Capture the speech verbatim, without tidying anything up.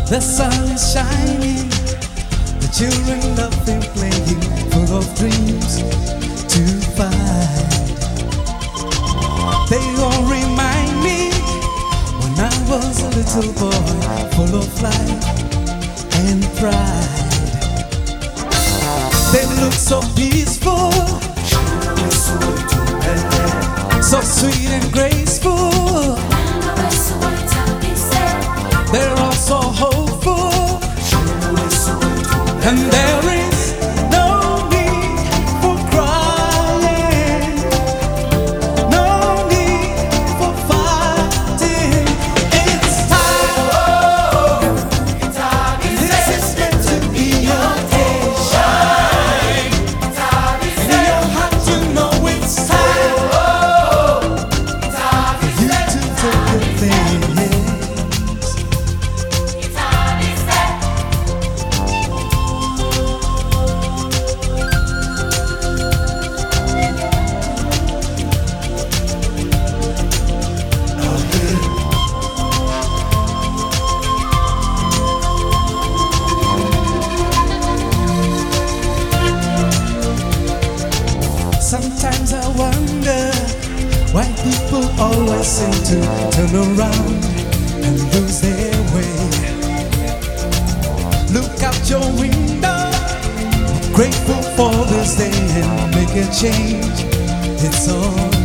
The sun is shining, the children laughing, playing, full of dreams to find. They all remind me when I was a little boy, full of life and pride. They look so peaceful, so sweet and graceful. They're all so hopeful, and there is no need for crying, no need for fighting. It's time, oh, this is meant to be your day. Shine, and you have to know it's time, oh, for you to take the thing. Sometimes I wonder why people always seem to turn around and lose their way. Look out your window, grateful for this day and make a change. It's all